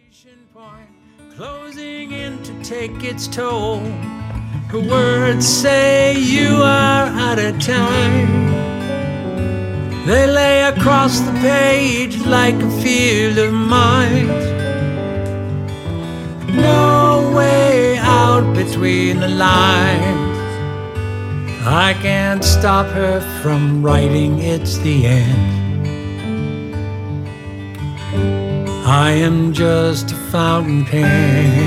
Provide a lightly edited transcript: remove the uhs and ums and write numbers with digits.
Closing in to take its toll. Her words say you are out of time. They lay across the page like a field of mines. No way out between the lines. I can't stop her from writing it's the end. I am just a fountain pen.